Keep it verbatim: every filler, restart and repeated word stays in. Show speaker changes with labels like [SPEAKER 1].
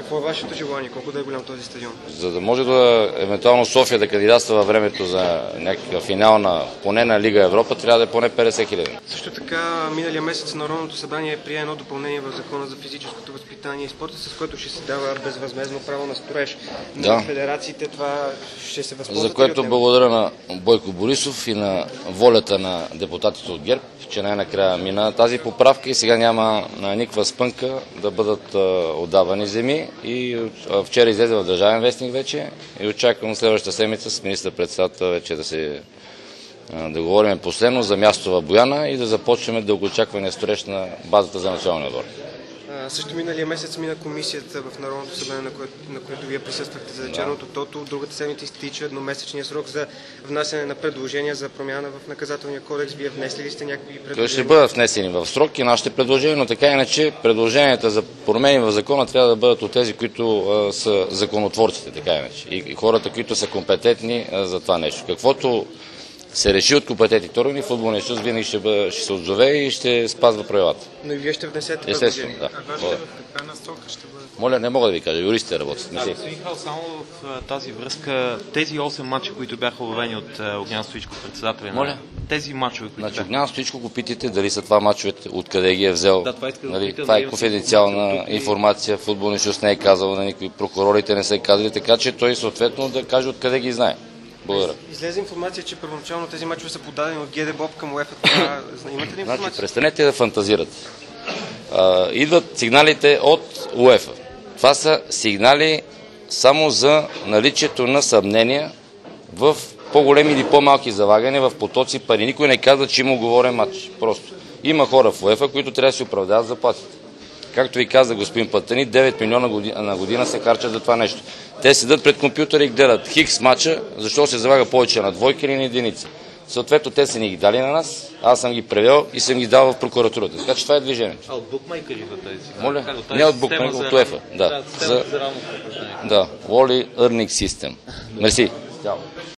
[SPEAKER 1] Какво е вашето желание? Колко да е голям този стадион?
[SPEAKER 2] За да може да евентуално София да кандидатства във времето за някакъв финал на поне на Лига Европа, трябва да е поне петдесет хиляди.
[SPEAKER 1] Също така, миналия месец Народното събрание прие едно допълнение в Закона за физическото възпитание и спорта, с което ще се дава безвъзмездно право на строеж на
[SPEAKER 2] да.
[SPEAKER 1] федерациите. Това ще се възползва.
[SPEAKER 2] За което благодаря на Бойко Борисов и на волята на депутатите от ГЕРБ, че най-накрая мина тази поправка и сега няма никаква спънка да бъдат отдавани земи. И вчера излезе в Държавен вестник вече и очаквам следващата седмица с министър-председател вече да се да говорим последно за място в Бояна и да започнем дългоочаквания строеж на базата за националния отбор.
[SPEAKER 1] Също миналия месец мина комисията в Народното събрание, на което, на което вие присъствахте за черното тото. Другата седмица изтича едномесечния срок за внасяне на предложения за промяна в наказателния кодекс. Вие внесли ли сте някакви предложения?
[SPEAKER 2] Той ще бъдат внесени в срок и нашите предложения, но така иначе предложенията за промени в закона трябва да бъдат от тези, които а, са законотворците, така иначе. И, и хората, които са компетентни а, за това нещо. Каквото се реши от компетентните органи, футболния съюз винаги ще, бъде, ще се отзове и ще спазва правилата.
[SPEAKER 1] Но и вие ще внесете
[SPEAKER 2] естествено, да.
[SPEAKER 3] А вашите в каква насока ще бъдат?
[SPEAKER 2] Моля, не мога да ви кажа, юристите работят. Не
[SPEAKER 3] Господин Михал, само в тази връзка, тези осем мача, които бяха обявени от Огнян Стоичков, председателя
[SPEAKER 2] Моля?
[SPEAKER 3] тези мачове, които
[SPEAKER 2] Значи,
[SPEAKER 3] бяха...
[SPEAKER 2] Огнян Стоичков го питайте дали са това мачовете, откъде ги е взел.
[SPEAKER 3] Да, това, да
[SPEAKER 2] нали,
[SPEAKER 3] питам,
[SPEAKER 2] това е
[SPEAKER 3] да
[SPEAKER 2] конфиденциална
[SPEAKER 3] тук и...
[SPEAKER 2] информация, футболния съюз не е казал на никакви, прокурорите не са казали, така че той съответно да каже откъде ги знае. Благодаря.
[SPEAKER 1] Излезе информация, че първоначално тези мачове са подадени от ГДБОП към УЕФА. Това имате ли информация?
[SPEAKER 2] Значи, престанете да фантазирате. А, идват сигналите от УЕФА. Това са сигнали само за наличието на съмнения в по-големи или по-малки залагания в потоци пари. Никой не казва, че има уговорен матч. Просто. Има хора в УЕФА, които трябва да си оправдават заплатите. Както ви каза господин Пътани, девет милиона на година се харчат за това нещо. Те седат пред компютъра и гледат хикс мача, защо се залага повече на двойка или на единица. Съответно, те са ни ги дали на нас, аз съм ги превел и съм ги дал в прокуратурата. Така че това е движението.
[SPEAKER 3] А от букмейкъри за тези сега?
[SPEAKER 2] Моля? Не от букмейкър, от УЕФА. Да,
[SPEAKER 3] за, за, за равно
[SPEAKER 2] да, Wally Earning System. Мерси.